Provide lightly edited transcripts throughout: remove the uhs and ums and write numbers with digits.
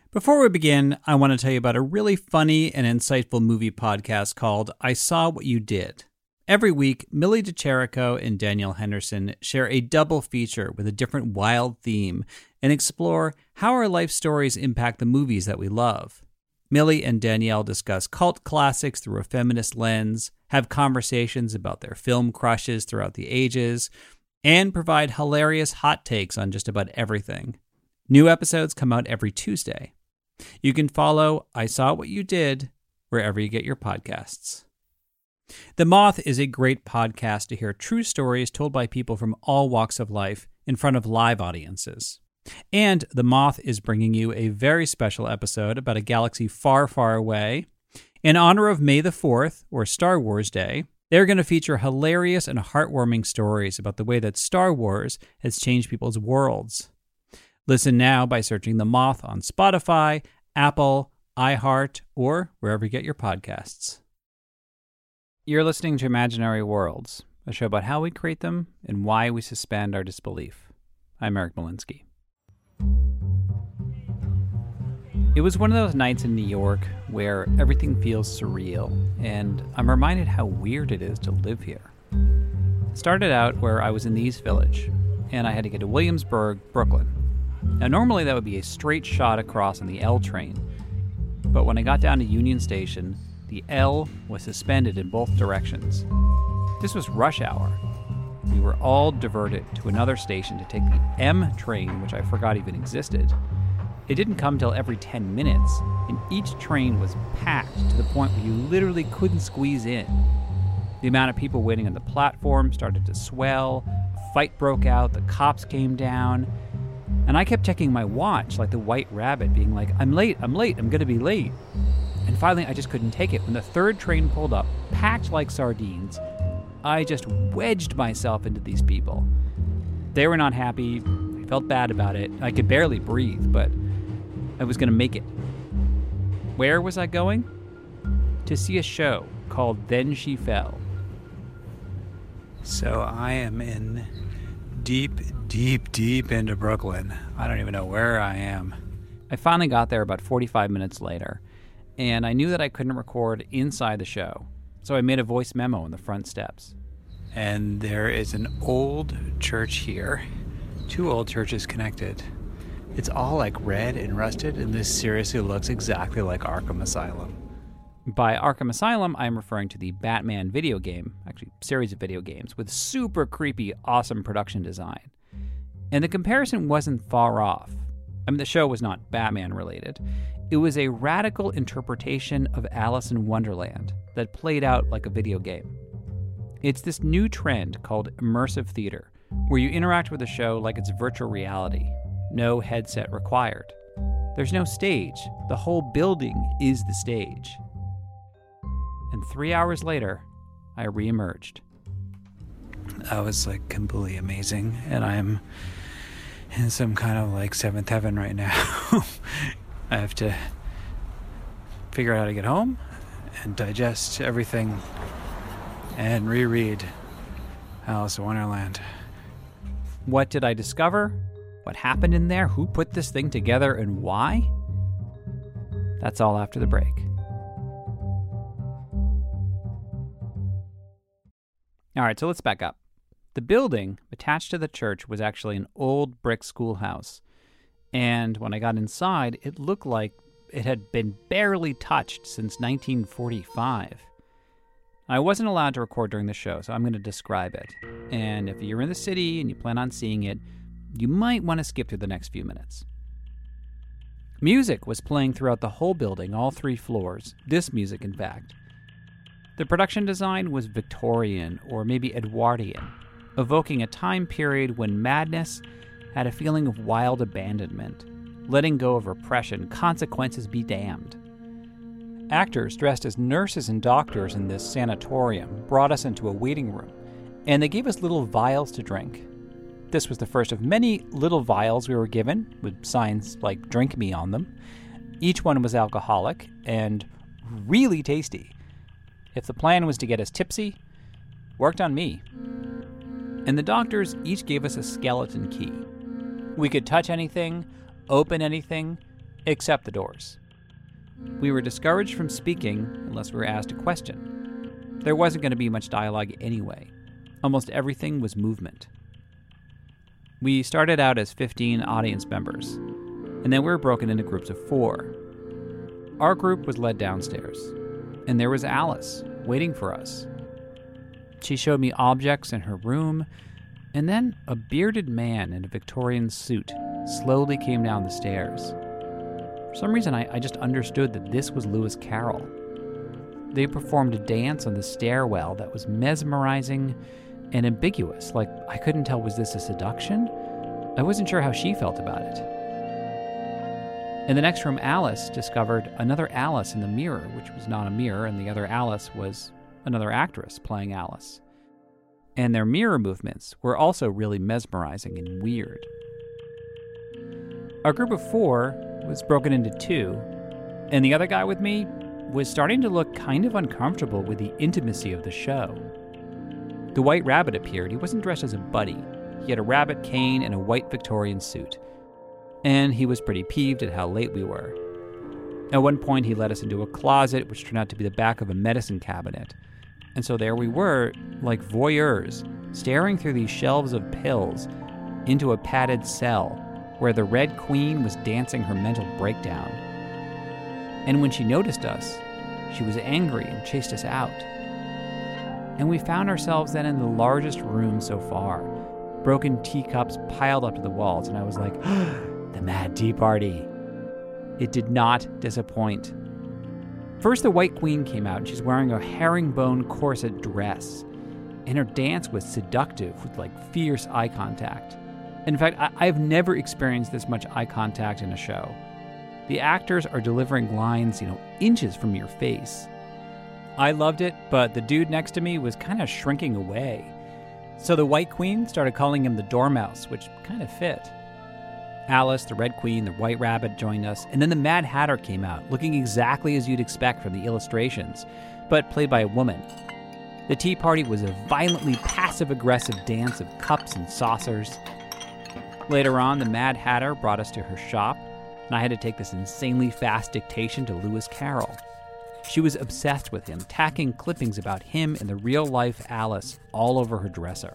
Before we begin, I want to tell you about a really funny and insightful movie podcast called I Saw What You Did. Every week, Millie DeCherico and Danielle Henderson share a double feature with a different wild theme and explore how our life stories impact the movies that we love. Millie and Danielle discuss cult classics through a feminist lens, have conversations about their film crushes throughout the ages, and provide hilarious hot takes on just about everything. New episodes come out every Tuesday. You can follow I Saw What You Did wherever you get your podcasts. The Moth is a great podcast to hear true stories told by people from all walks of life in front of live audiences. And The Moth is bringing you a very special episode about a galaxy far, far away. In honor of May the 4th, or Star Wars Day, they're going to feature hilarious and heartwarming stories about the way that Star Wars has changed people's worlds. Listen now by searching The Moth on Spotify, Apple, iHeart, or wherever you get your podcasts. You're listening to Imaginary Worlds, a show about how we create them and why we suspend our disbelief. I'm Eric Molinsky. It was one of those nights in New York where everything feels surreal, and I'm reminded how weird it is to live here. It started out where I was in the East Village, and I had to get to Williamsburg, Brooklyn. Now, normally that would be a straight shot across on the L train, but when I got down to Union Station, the L was suspended in both directions. This was rush hour. We were all diverted to another station to take the M train, which I forgot even existed. It didn't come till every 10 minutes, and each train was packed to the point where you literally couldn't squeeze in. The amount of people waiting on the platform started to swell, a fight broke out, the cops came down, and I kept checking my watch like the White Rabbit, being like, I'm late, I'm gonna be late. And finally, I just couldn't take it. When the third train pulled up, packed like sardines, I just wedged myself into these people. They were not happy. I felt bad about it. I could barely breathe, but I was gonna make it. Where was I going? To see a show called Then She Fell. So I am in deep into Brooklyn. I don't even know where I am. I finally got there about 45 minutes later, and I knew that I couldn't record inside the show, so I made a voice memo on the front steps. And there is an old church here, two old churches connected. It's all like red and rusted, and this seriously looks exactly like Arkham Asylum. By Arkham Asylum, I'm referring to the Batman video game, actually series of video games, with super creepy, awesome production design. And the comparison wasn't far off. I mean, the show was not Batman related. It was a radical interpretation of Alice in Wonderland that played out like a video game. It's this new trend called immersive theater, where you interact with the show like it's virtual reality. No headset required. There's no stage. The whole building is the stage. And 3 hours later, I reemerged. That was like completely amazing, and I'm in some kind of like seventh heaven right now. I have to figure out how to get home and digest everything and reread Alice in Wonderland. What did I discover? What happened in there? Who put this thing together and why? That's all after the break. All right, so let's back up. The building attached to the church was actually an old brick schoolhouse. And when I got inside, it looked like it had been barely touched since 1945. I wasn't allowed to record during the show, so I'm going to describe it. And if you're in the city and you plan on seeing it, you might want to skip through the next few minutes. Music was playing throughout the whole building, all 3 floors. This music, in fact. The production design was Victorian, or maybe Edwardian, evoking a time period when madness had a feeling of wild abandonment, letting go of repression, consequences be damned. Actors dressed as nurses and doctors in this sanatorium brought us into a waiting room, and they gave us little vials to drink. This was the first of many little vials we were given, with signs like "Drink Me" on them. Each one was alcoholic and really tasty. If the plan was to get us tipsy, worked on me. And the doctors each gave us a skeleton key. We could touch anything, open anything, except the doors. We were discouraged from speaking unless we were asked a question. There wasn't going to be much dialogue anyway. Almost everything was movement. We started out as 15 audience members, and then we were broken into groups of 4. Our group was led downstairs, and there was Alice waiting for us. She showed me objects in her room, and then a bearded man in a Victorian suit slowly came down the stairs. For some reason, I just understood that this was Lewis Carroll. They performed a dance on the stairwell that was mesmerizing and ambiguous. Like, I couldn't tell, was this a seduction? I wasn't sure how she felt about it. In the next room, Alice discovered another Alice in the mirror, which was not a mirror, and the other Alice was another actress playing Alice. And their mirror movements were also really mesmerizing and weird. Our group of 4 was broken into 2, and the other guy with me was starting to look kind of uncomfortable with the intimacy of the show. The White Rabbit appeared. He wasn't dressed as a buddy. He had a rabbit cane and a white Victorian suit. And he was pretty peeved at how late we were. At one point, he led us into a closet, which turned out to be the back of a medicine cabinet. And so there we were, like voyeurs, staring through these shelves of pills into a padded cell where the Red Queen was dancing her mental breakdown. And when she noticed us, she was angry and chased us out. And we found ourselves then in the largest room so far. Broken teacups piled up to the walls, and I was like, the Mad Tea Party. It did not disappoint. First, the White Queen came out, and she's wearing a herringbone corset dress. And her dance was seductive with fierce eye contact. In fact, I've never experienced this much eye contact in a show. The actors are delivering lines, inches from your face. I loved it, but the dude next to me was kind of shrinking away. So the White Queen started calling him the Dormouse, which kind of fit. Alice, the Red Queen, the White Rabbit joined us, and then the Mad Hatter came out, looking exactly as you'd expect from the illustrations, but played by a woman. The tea party was a violently passive-aggressive dance of cups and saucers. Later on, the Mad Hatter brought us to her shop, and I had to take this insanely fast dictation to Lewis Carroll. She was obsessed with him, tacking clippings about him and the real-life Alice all over her dresser.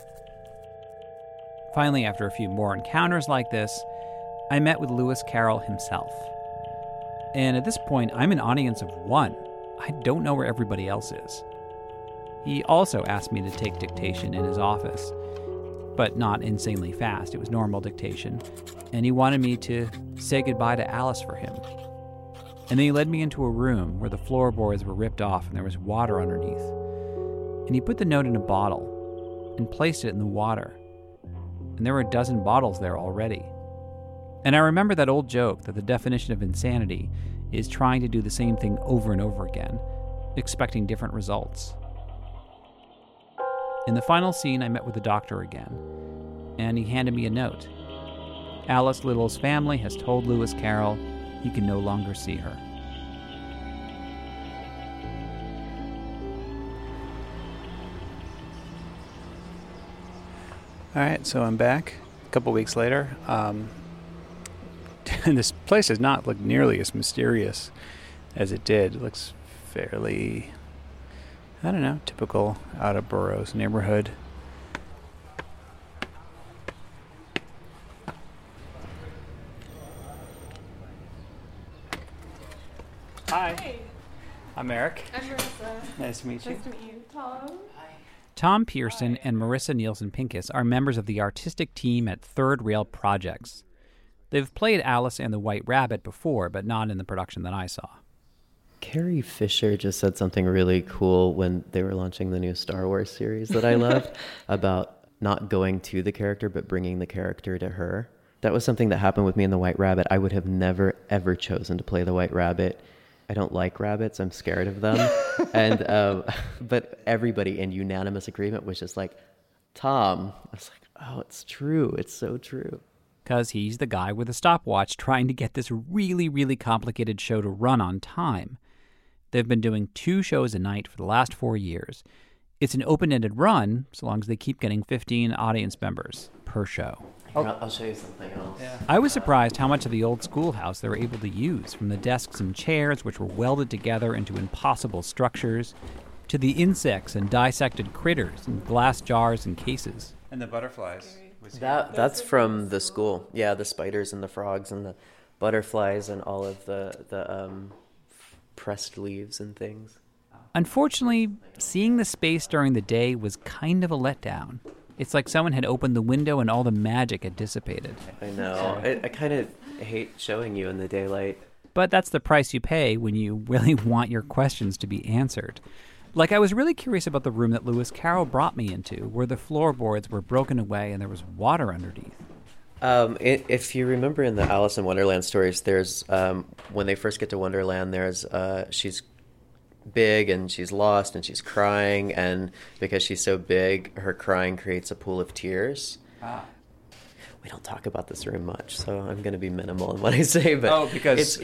Finally, after a few more encounters like this, I met with Lewis Carroll himself. And at this point, I'm an audience of 1. I don't know where everybody else is. He also asked me to take dictation in his office, but not insanely fast. It was normal dictation. And he wanted me to say goodbye to Alice for him. And then he led me into a room where the floorboards were ripped off and there was water underneath. And he put the note in a bottle and placed it in the water. And there were a dozen bottles there already. And I remember that old joke that the definition of insanity is trying to do the same thing over and over again, expecting different results. In the final scene, I met with the doctor again, and he handed me a note. Alice Little's family has told Lewis Carroll he can no longer see her. All right, so I'm back a couple weeks later. And this place does not look nearly as mysterious as it did. It looks fairly, typical out of Burroughs neighborhood. Hi. Hey. I'm Eric. I'm Marissa. Nice to meet you. Nice to meet you. Tom. Tom Pearson and Marissa Nielsen Pincus are members of the artistic team at Third Rail Projects. They've played Alice and the White Rabbit before, but not in the production that I saw. Carrie Fisher just said something really cool when they were launching the new Star Wars series that I loved about not going to the character, but bringing the character to her. That was something that happened with me in the White Rabbit. I would have never, ever chosen to play the White Rabbit. I don't like rabbits. I'm scared of them. But everybody in unanimous agreement was just like, Tom. I was like, oh, it's true. It's so true. Because he's the guy with a stopwatch trying to get this really, really complicated show to run on time. They've been doing 2 shows a night for the last 4 years. It's an open-ended run, so long as they keep getting 15 audience members per show. I I'll show you something else. I was surprised how much of the old schoolhouse they were able to use, from the desks and chairs, which were welded together into impossible structures, to the insects and dissected critters in glass jars and cases. And the butterflies. That's from the school. Yeah, the spiders and the frogs and the butterflies and all of the pressed leaves and things. Unfortunately, seeing the space during the day was kind of a letdown. It's like someone had opened the window and all the magic had dissipated. I know. I kind of hate showing you in the daylight. But that's the price you pay when you really want your questions to be answered. Like, I was really curious about the room that Lewis Carroll brought me into, where the floorboards were broken away and there was water underneath. If you remember in the Alice in Wonderland stories, there's when they first get to Wonderland, there's she's big and she's lost and she's crying, and because she's so big, her crying creates a pool of tears. We don't talk about this room much, so I'm going to be minimal in what I say. But because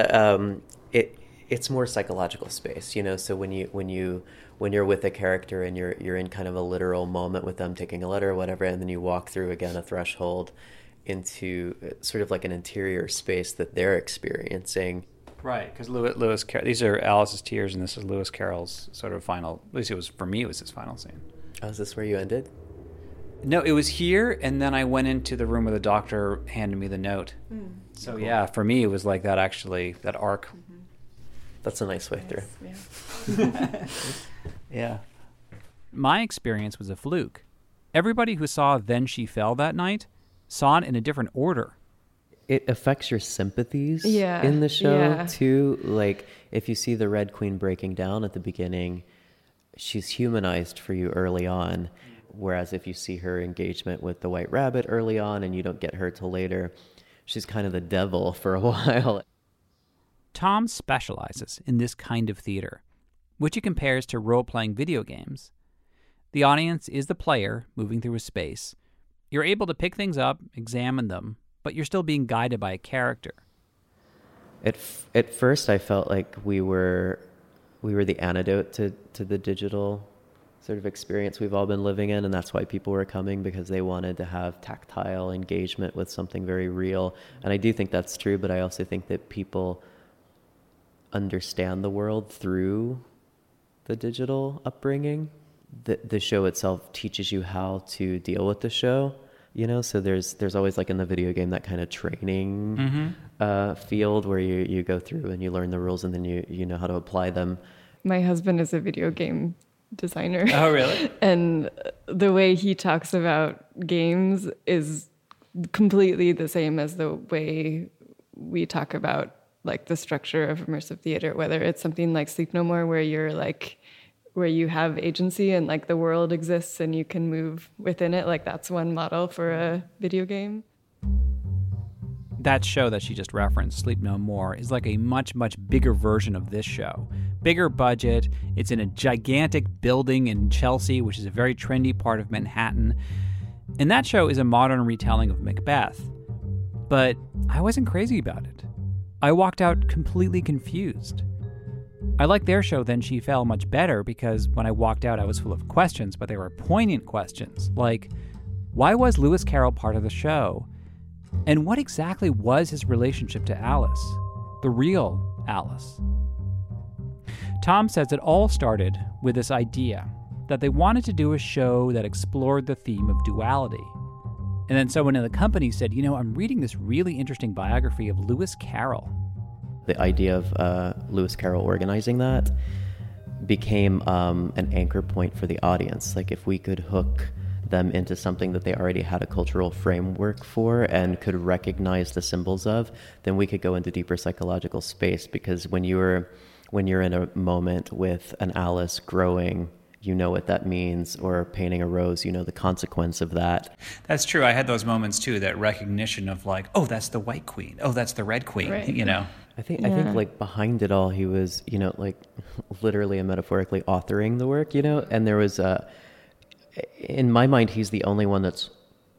it's more psychological space, you know. So when you're with a character and you're in kind of a literal moment with them, taking a letter or whatever, and then you walk through again a threshold into sort of like an interior space that they're experiencing. Right, because Lewis Carroll, these are Alice's tears, and this is Lewis Carroll's sort of final. At least it was for me. It was his final scene. Oh, is this where you ended? No, it was here, and then I went into the room where the doctor handed me the note. So cool. Yeah, for me it was like that. Actually, that arc. That's a nice way through. Yeah. Yeah. My experience was a fluke. Everybody who saw Then She Fell that night saw it in a different order. It affects your sympathies Yeah, in the show yeah. too. Like if you see the Red Queen breaking down at the beginning, she's humanized for you early on. Whereas if you see her engagement with the White Rabbit early on and you don't get her till later, she's kind of the devil for a while. Tom specializes in this kind of theater, which he compares to role-playing video games. The audience is the player moving through a space. You're able to pick things up, examine them, but you're still being guided by a character. At first, I felt like we were the antidote to the digital sort of experience we've all been living in, and that's why people were coming, because they wanted to have tactile engagement with something very real. And I do think that's true, but I also think that people understand the world through the digital upbringing. The show itself teaches you how to deal with the show, you know. So there's always, like in the video game, that kind of training field where you go through and you learn the rules and then you know how to apply them. My husband is a video game designer. Oh, really? And the way he talks about games is completely the same as the way we talk about like the structure of immersive theater, whether it's something like Sleep No More, where you're like, where you have agency and like the world exists and you can move within it. Like that's one model for a video game. That show that she just referenced, Sleep No More, is like a much, much bigger version of this show. Bigger budget. It's in a gigantic building in Chelsea, which is a very trendy part of Manhattan. And that show is a modern retelling of Macbeth. But I wasn't crazy about it. I walked out completely confused. I liked their show Then She Fell much better because when I walked out, I was full of questions, but they were poignant questions. Like, why was Lewis Carroll part of the show? And what exactly was his relationship to Alice? The real Alice. Tom says it all started with this idea that they wanted to do a show that explored the theme of duality. And then someone in the company said, you know, I'm reading this really interesting biography of Lewis Carroll. The idea of Lewis Carroll organizing that became an anchor point for the audience. Like if we could hook them into something that they already had a cultural framework for and could recognize the symbols of, then we could go into deeper psychological space. Because when you're in a moment with an Alice growing, you know what that means, or painting a rose, you know the consequence of that. That's true. I had those moments too, that recognition of like, oh, that's the White Queen. Oh, that's the Red Queen, Right. you know. I think like behind it all, he was, you know, like literally and metaphorically authoring the work, you know, and there was in my mind, he's the only one that's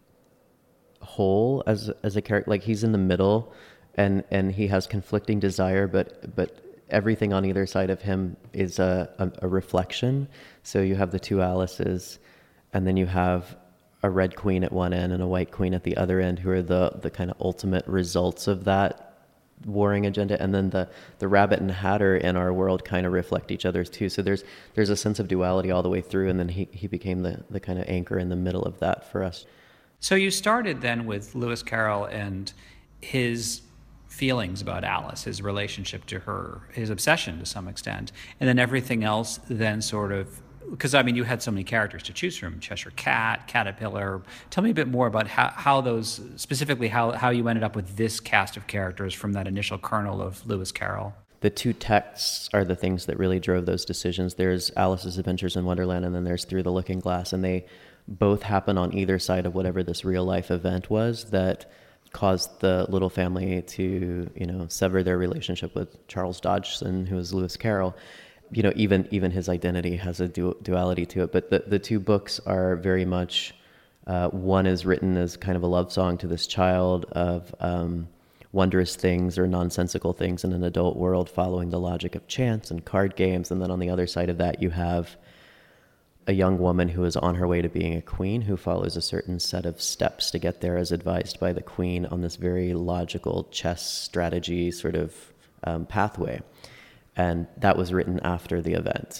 whole as a character. Like he's in the middle and he has conflicting desire, but everything on either side of him is a reflection. So you have the two Alices, and then you have a red queen at one end and a white queen at the other end, who are the kind of ultimate results of that warring agenda. And then the rabbit and hatter in our world kind of reflect each other too. So there's a sense of duality all the way through, and then he became the kind of anchor in the middle of that for us. So you started then with Lewis Carroll and his feelings about Alice, his relationship to her, his obsession to some extent, and then everything else then sort of, because I mean you had so many characters to choose from, Cheshire Cat, Caterpillar. Tell me a bit more about how those, specifically how you ended up with this cast of characters from that initial kernel of Lewis Carroll. The two texts are the things that really drove those decisions. There's Alice's Adventures in Wonderland, and then there's Through the Looking Glass, and they both happen on either side of whatever this real life event was that caused the little family to, sever their relationship with Charles Dodgson, who was Lewis Carroll. Even his identity has a duality to it. But the two books are very much, one is written as kind of a love song to this child of wondrous things or nonsensical things in an adult world, following the logic of chance and card games. And then on the other side of that, you have a young woman who is on her way to being a queen, who follows a certain set of steps to get there as advised by the queen on this very logical chess strategy sort of pathway. And that was written after the event.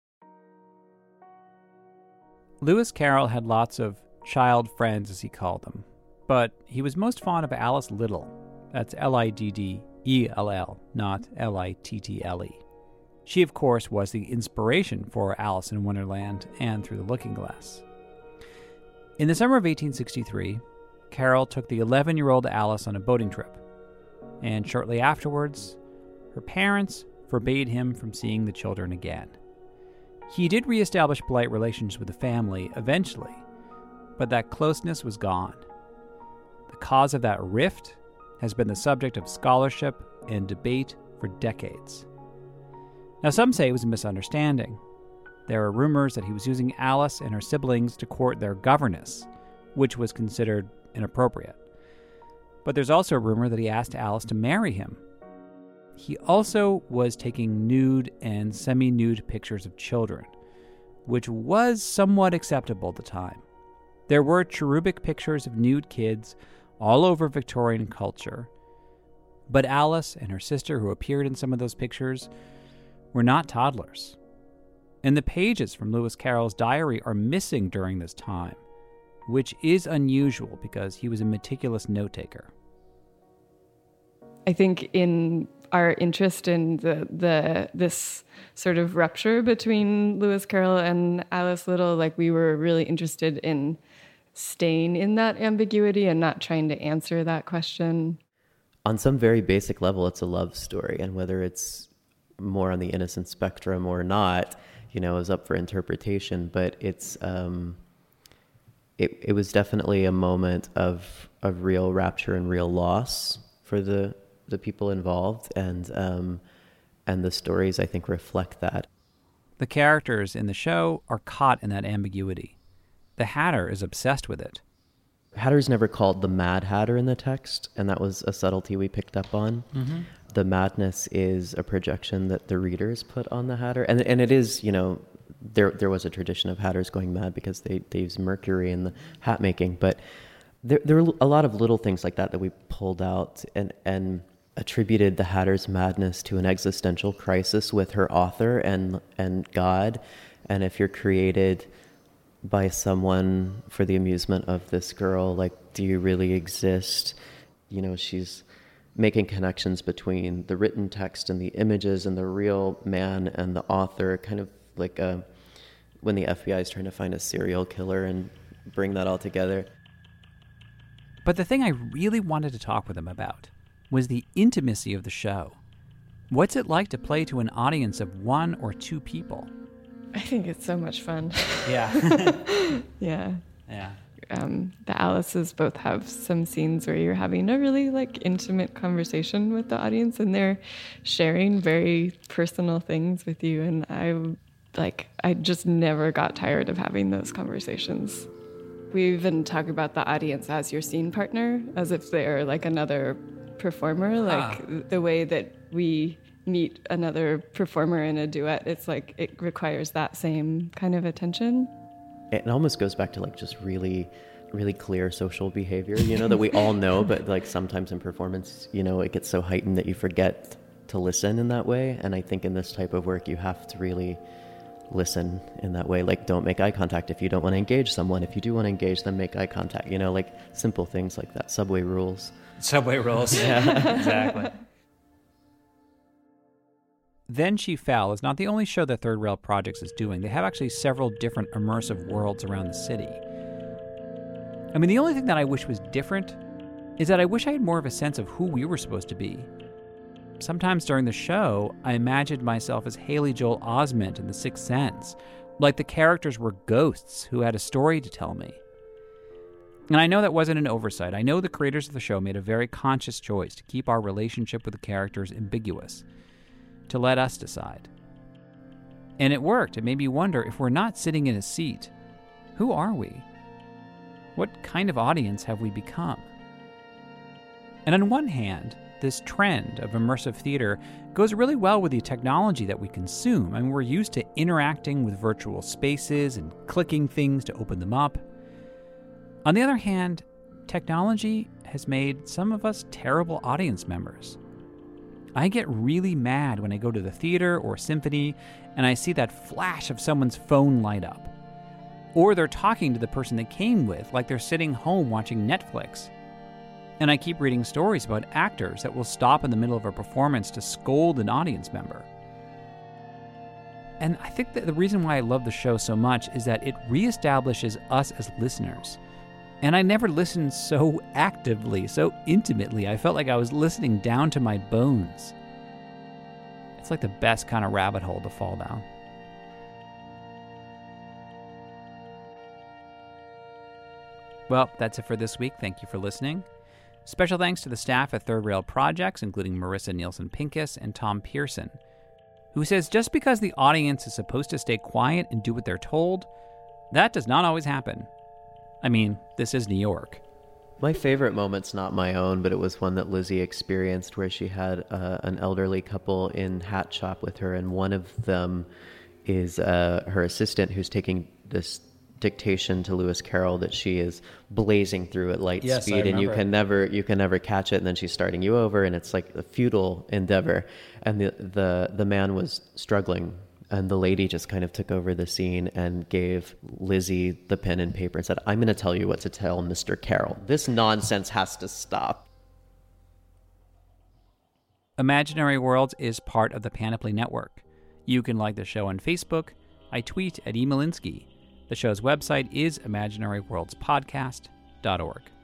Lewis Carroll had lots of child friends, as he called them, but he was most fond of Alice Liddell. That's Liddell, not Little. She, of course, was the inspiration for Alice in Wonderland and Through the Looking Glass. In the summer of 1863, Carroll took the 11-year-old Alice on a boating trip, and shortly afterwards, her parents forbade him from seeing the children again. He did reestablish polite relations with the family eventually, but that closeness was gone. The cause of that rift has been the subject of scholarship and debate for decades. Now, some say it was a misunderstanding. There are rumors that he was using Alice and her siblings to court their governess, which was considered inappropriate. But there's also a rumor that he asked Alice to marry him. He also was taking nude and semi-nude pictures of children, which was somewhat acceptable at the time. There were cherubic pictures of nude kids all over Victorian culture, but Alice and her sister, who appeared in some of those pictures, were not toddlers. And the pages from Lewis Carroll's diary are missing during this time, which is unusual because he was a meticulous note-taker. I think in our interest in this sort of rupture between Lewis Carroll and Alice Liddell, like we were really interested in staying in that ambiguity and not trying to answer that question. On some very basic level, it's a love story, and whether it's more on the innocent spectrum or not, is up for interpretation. But it's it was definitely a moment of real rapture and real loss for the people involved, and the stories, I think, reflect that. The characters in the show are caught in that ambiguity. The Hatter is obsessed with it. Hatter's never called the Mad Hatter in the text, and that was a subtlety we picked up on. Mm-hmm. The madness is a projection that the readers put on the Hatter, and it is, there was a tradition of Hatters going mad because they use mercury in the hat making, but there were a lot of little things like that we pulled out and attributed the Hatter's madness to an existential crisis with her author and God. And if you're created by someone for the amusement of this girl, like, do you really exist? She's making connections between the written text and the images and the real man and the author, kind of like when the FBI is trying to find a serial killer and bring that all together. But the thing I really wanted to talk with him about was the intimacy of the show. What's it like to play to an audience of one or two people? I think it's so much fun. Yeah. Yeah. Yeah. The Alices both have some scenes where you're having a really intimate conversation with the audience, and they're sharing very personal things with you. And I just never got tired of having those conversations. We even talk about the audience as your scene partner, as if they're another performer, the way that we meet another performer in a duet. It's it requires that same kind of attention. it almost goes back to like just really, really clear social behavior, that we all know, but like sometimes in performance, it gets so heightened that you forget to listen in that way. And I think in this type of work, you have to really listen in that way. Like, don't make eye contact if you don't want to engage someone. If you do want to engage them, make eye contact, like simple things like that. Subway rules. Subway rules. Yeah, exactly. Then She Fell is not the only show that Third Rail Projects is doing. They have actually several different immersive worlds around the city. I mean, the only thing that I wish was different is that I wish I had more of a sense of who we were supposed to be. Sometimes during the show, I imagined myself as Haley Joel Osment in The Sixth Sense, like the characters were ghosts who had a story to tell me. And I know that wasn't an oversight. I know the creators of the show made a very conscious choice to keep our relationship with the characters ambiguous, to let us decide. And it worked. It made me wonder, if we're not sitting in a seat, who are we? What kind of audience have we become? And on one hand, this trend of immersive theater goes really well with the technology that we consume. I mean, we're used to interacting with virtual spaces and clicking things to open them up. On the other hand, technology has made some of us terrible audience members. I get really mad when I go to the theater or symphony and I see that flash of someone's phone light up. Or they're talking to the person they came with like they're sitting home watching Netflix. And I keep reading stories about actors that will stop in the middle of a performance to scold an audience member. And I think that the reason why I love the show so much is that it reestablishes us as listeners. And I never listened so actively, so intimately. I felt like I was listening down to my bones. It's like the best kind of rabbit hole to fall down. Well, that's it for this week. Thank you for listening. Special thanks to the staff at Third Rail Projects, including Marissa Nielsen-Pincus and Tom Pearson, who says just because the audience is supposed to stay quiet and do what they're told, that does not always happen. I mean, this is New York. My favorite moment's not my own, but it was one that Lizzie experienced where she had an elderly couple in hat shop with her, and one of them is her assistant who's taking this dictation to Lewis Carroll that she is blazing through at light speed, and you can never catch it, and then she's starting you over, and it's like a futile endeavor. And the man was struggling, and the lady just kind of took over the scene and gave Lizzie the pen and paper and said, "I'm going to tell you what to tell Mr. Carroll. This nonsense has to stop." Imaginary Worlds is part of the Panoply Network. You can like the show on Facebook. I tweet at emelinsky. The show's website is imaginaryworldspodcast.org.